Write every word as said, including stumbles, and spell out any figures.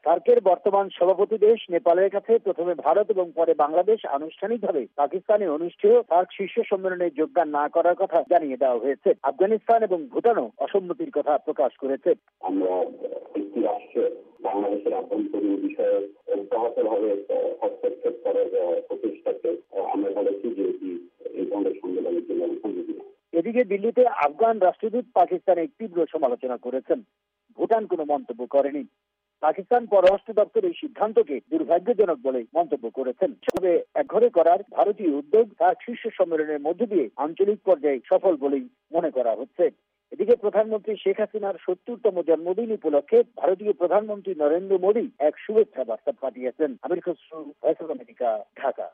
সার্কের বর্তমান সভাপতি দেশ নেপালের কাছে প্রথমে ভারত এবং পরে বাংলাদেশ আনুষ্ঠানিকভাবে পাকিস্তানে অনুষ্ঠেয় সার্ক শীর্ষ সম্মেলনে যোগদান না করার কথা জানিয়ে দেওয়া হয়েছে। আফগানিস্তান এবং ভুটানও অসম্মতির কথা প্রকাশ করেছে। আমরা একটি রাষ্ট্রে বাংলাদেশের আভ্যন্তরীণ বিষয়ে অব্যাহতভাবে হস্তক্ষেপ করার প্রচেষ্টাকে আমরা বলেছি যে এই ধরনের সম্মেলনের জন্য উপযোগী। এদিকে দিল্লিতে আফগান রাষ্ট্রদূত পাকিস্তানের তীব্র সমালোচনা করেছেন। ভুটান কোনো মন্তব্য করেনি। পাকিস্তান পররাষ্ট্র দপ্তর এই সিদ্ধান্তকে দুর্ভাগ্যজনক বলে মন্তব্য করেছেন। তবে একঘরে করার ভারতীয় উদ্যোগ সার্ক শীর্ষ সম্মেলনের মধ্য দিয়ে আঞ্চলিক পর্যায়ে সফল বলেই মনে করা হচ্ছে। এদিকে প্রধানমন্ত্রী শেখ হাসিনার সত্তরতম জন্মদিন উপলক্ষে ভারতীয় প্রধানমন্ত্রী নরেন্দ্র মোদী এক শুভেচ্ছা বার্তা পাঠিয়েছেন। Amir Khasru, voice of America, Dhaka.